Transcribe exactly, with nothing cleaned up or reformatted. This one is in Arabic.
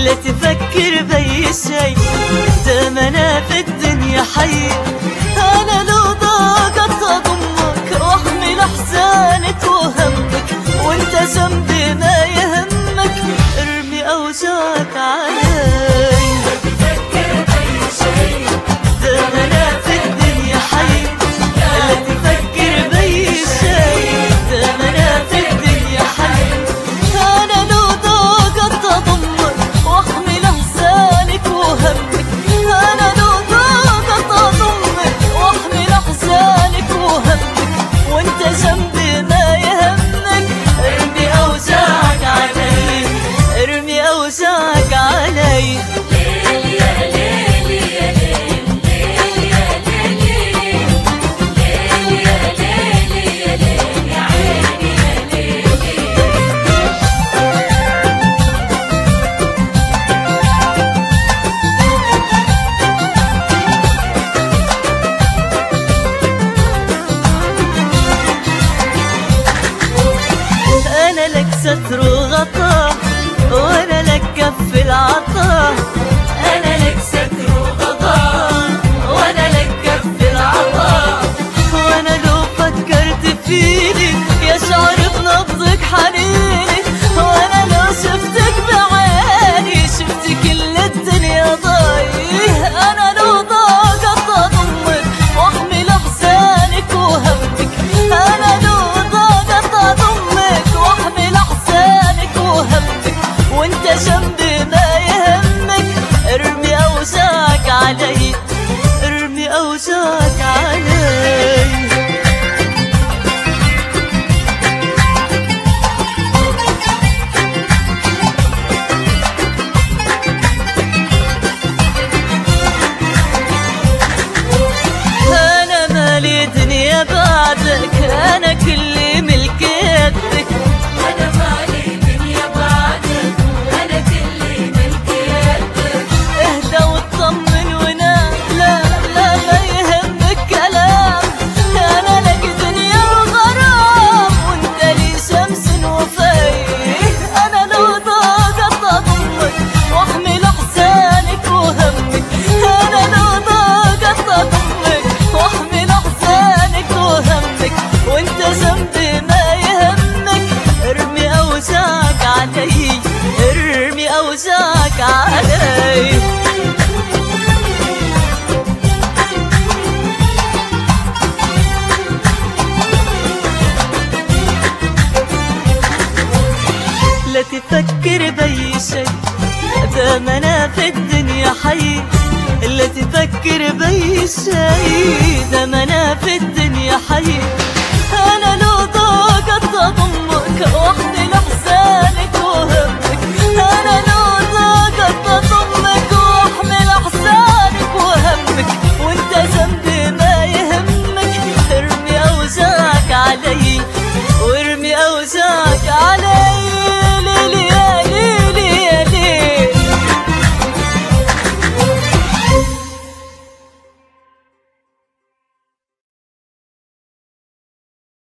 لا تفكر بأي شي، دام أنا في الدنيا حي. أنا لو ضاقت أضمك وأحمل أحزانك وهمك، وأنت جنبي ما يهمك، ارمي أوجاعك علي. لا تفكر بأي شي، دام أنا في الدنيا حي. لا تفكر بأي شي، دام أنا في الدنيا حي. أنا لو ضاقت أضمك وأحمل أحزانك وهمك، أنا لو ضاقت أضمك وأحمل أحزانك وهمك، وأنت جنبي ما يهمك، ارمي أوجاعك علي، ارمي أوجاعك علي. ليل يا ليل يا ليل، ليل يا ليل، ليل يا ليل يا ليل، يا عيني يا ليل. أنا لك ستر وغطاء، وأنا لك كف العطاء. أنا لك ستر وغطاء، وأنا لك كف العطاء. وأنا لو فكرت فيني يشعر بنبضك حنيني، وأنا لو شفتك بعيني شفت كل الدنيا ضايع. أنا لو ضاقت أضمك وأحمل أحزانك وهمك، أنا لو ضاقت أضمك وأحمل أحزانك وهمك، وأنت جنبي ما يهمك، ارمي أوجاعك علي، ارمي أوجاعك علي. أنا مالي دنيا بعدك، أنا كل ملك يدك. أنا مالي دنيا بعدك، أنا كل ملك يدك. اهدى واطمن ونام، لا لا ما يهمك كلام. أنا لك دنيا وغرام، وأنت لي شمس وفاي. أنا لو ضاقت أضمك وأحمل أحزانك وهمك، أنا لو ضاقت أضمك وأحمل أحزانك وهمك، وأنت جنبي ما يهمك، ارمي أوجاعك علي، ارمي أوجاعك علي. لا تفكر بأي شي، دام أنا في الدنيا حي. لا تفكر بأي شي، دام أنا في الدنيا حي.